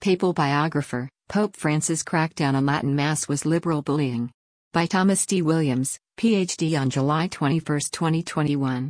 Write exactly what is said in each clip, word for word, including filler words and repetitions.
Papal biographer, Pope Francis' crackdown on Latin Mass was liberal bullying. By Thomas D. Williams, P H D on July twenty-first, twenty twenty-one.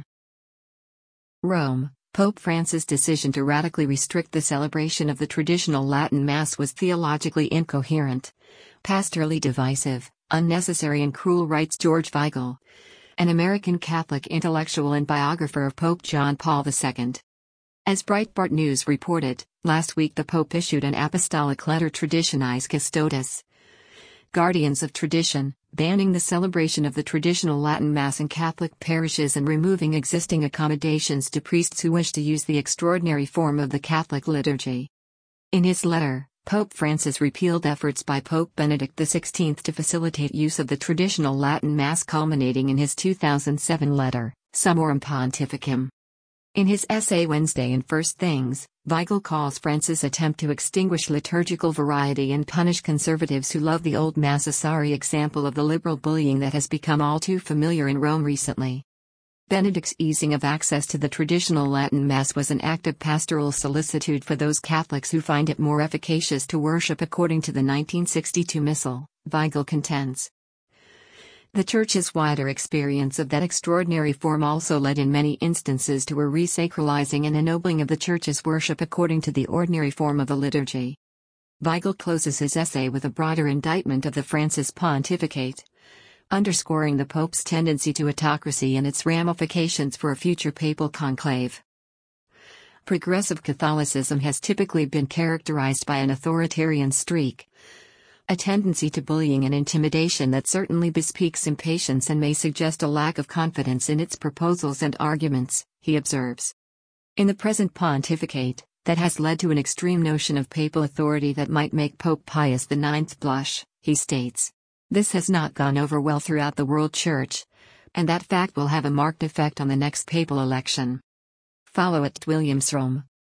Rome, Pope Francis' decision to radically restrict the celebration of the traditional Latin Mass was theologically incoherent, pastorally divisive, unnecessary and cruel, writes George Weigel, an American Catholic intellectual and biographer of Pope John Paul the Second. As Breitbart News reported, last week the Pope issued an apostolic letter Traditionis Custodes, Guardians of Tradition, banning the celebration of the traditional Latin Mass in Catholic parishes and removing existing accommodations to priests who wish to use the extraordinary form of the Catholic liturgy. In his letter, Pope Francis repealed efforts by Pope Benedict the sixteenth to facilitate use of the traditional Latin Mass, culminating in his two thousand seven letter, Summorum Pontificum. In his essay Wednesday in First Things, Weigel calls Francis' attempt to extinguish liturgical variety and punish conservatives who love the old Mass a sorry example of the liberal bullying that has become all too familiar in Rome recently. Benedict's easing of access to the traditional Latin Mass was an act of pastoral solicitude for those Catholics who find it more efficacious to worship according to the nineteen sixty-two Missal, Weigel contends. The Church's wider experience of that extraordinary form also led in many instances to a resacralizing and ennobling of the Church's worship according to the ordinary form of the liturgy. Weigel closes his essay with a broader indictment of the Francis pontificate, underscoring the Pope's tendency to autocracy and its ramifications for a future papal conclave. Progressive Catholicism has typically been characterized by an authoritarian streak, a tendency to bullying and intimidation that certainly bespeaks impatience and may suggest a lack of confidence in its proposals and arguments, he observes. In the present pontificate, that has led to an extreme notion of papal authority that might make Pope Pius the ninth blush, he states. This has not gone over well throughout the world church, and that fact will have a marked effect on the next papal election. Follow at Williams Rome.